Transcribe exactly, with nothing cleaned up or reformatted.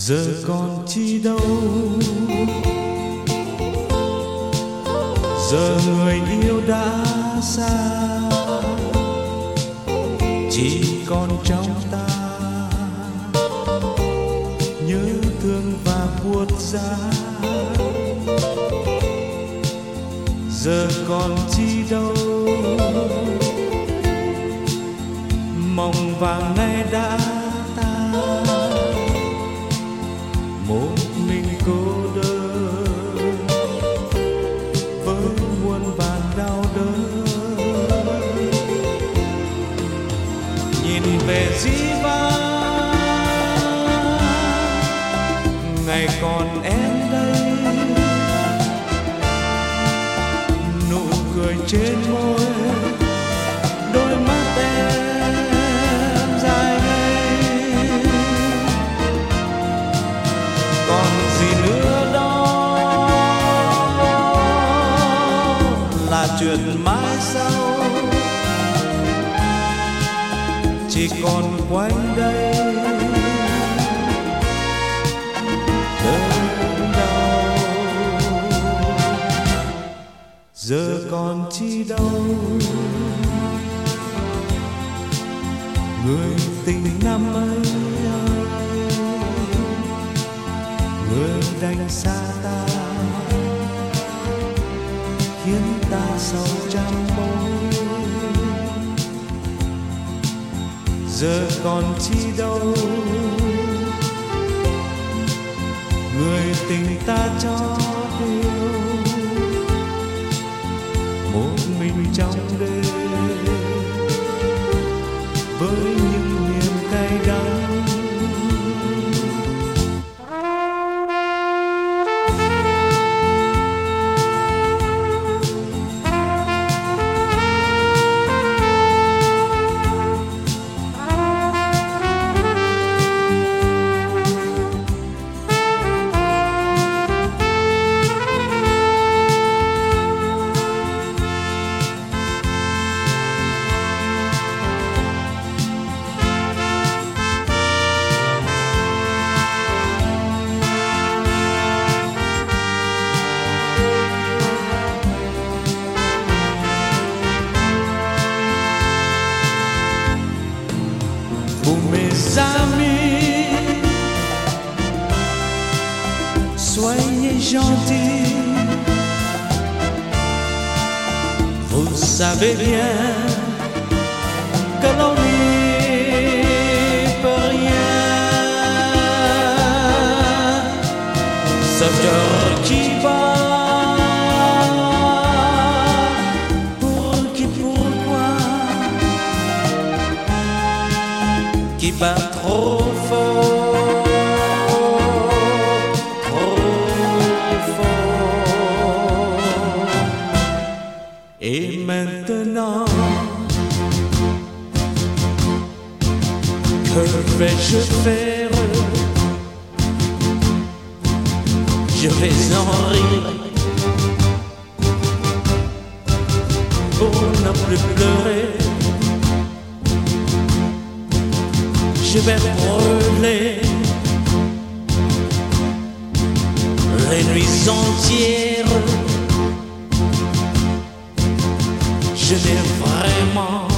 giờ còn chi đâu, giờ người yêu đã xa, chỉ còn trong ta nhớ thương và buốt giá. Giờ còn chi đâu, mộng vàng nay đã tan, một mình cô đơn với muôn vàn đau đớn. Nhìn về dĩ vãng, ngày còn em đây, nụ cười trên môi, đôi mắt em dài ngây. Còn gì nữa đó là chuyện mãi sau, chỉ còn quanh đây đớn đau. Giờ còn chi đâu, người tình năm ấy, người đành xa ta, khiến ta sầu trăm mối. Giờ còn chi đâu, người tình ta cho yêu, một mình trong đêm với những niềm cay đắng. Pour mes amis, soyez gentils, vous savez bien que l'on n'y peut rien. Ce cœur qui bat, pour qui, pourquoi, qui bat trop fort, trop fort. Et maintenant, que vais-je faire? Je vais en rire pour ne plus pleurer. Je vais brûler les nuits entières. Je n'ai vraiment